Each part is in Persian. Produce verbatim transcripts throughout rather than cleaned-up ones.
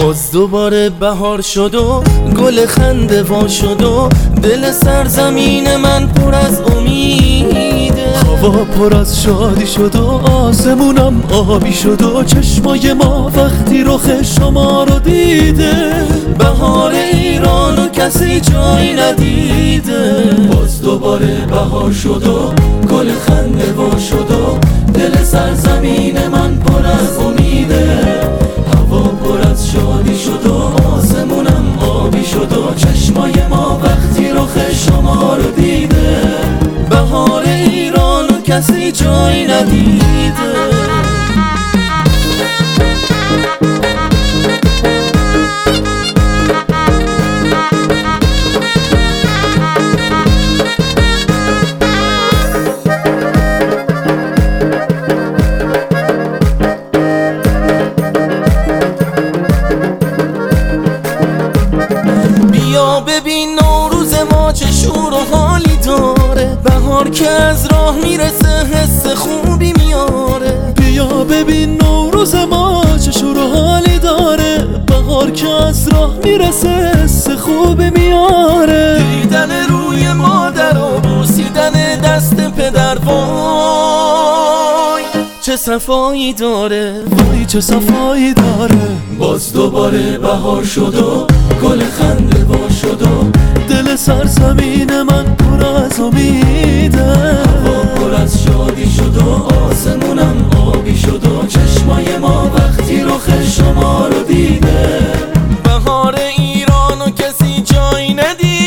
باز دوباره بهار شد و گل خنده وا شد و دل سرزمین من پر از امیده. هوا پر از شادی شد و آسمونم آبی شد و چشمای ما وقتی رخ شما رو دیده. بهار ایرانو کسی جایی ندیده. باز دوباره بهار شد و گل خنده وا شد و دل سرزمین من پر از امیده. هوا پر از شادی شد و آسمونم آبی شد و چشمای ما وقتی رخ شما رو دیده. بهار ایرانو کسی جایی ندیده. بیا ببین نوروز ما چه شور و حالی داره. بهار که از راه میرسه حس خوبی میاره. بیا ببین نوروز ما چه شور و حالی داره. بهار که از راه میرسه حس خوبی میاره. دیدن روی مادر و بوسیدن دست پدر وای چه صفایی داره. وای چه صفایی داره. باز دوباره بهار شد و گل خنده وا شد و دل سرزمین من پر از امیده. هوا پر از شادی شد و آسمونم آبی شد و چشمای ما وقتی رخ شما رو دیده. بهار ایرانو کسی جایی ندیده.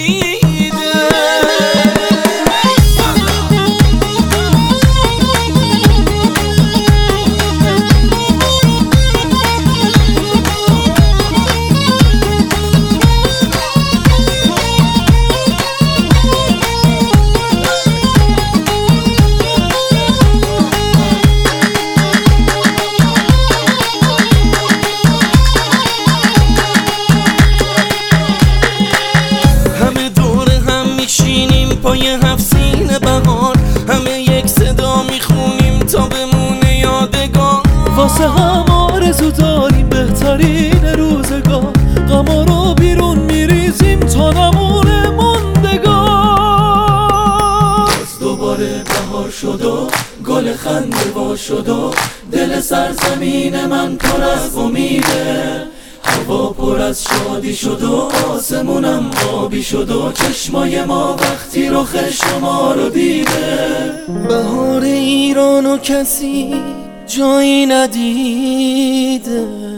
پای هفت سین بهار همه یک صدا میخونیم تا بمونه یادگار. واسه هم آرزو داریم بهترین روزگار. غما رو بیرون میریزیم تا نمونه موندگار. باز دوباره بهار شد و گل خنده وا شد و دل سرزمین من پر از امیده. هوا پر از شادی شد و آسمونم آبی شد و چشمای ما وقتی رخ شما رو دیده. بهار ایرانو کسی جایی ندیده.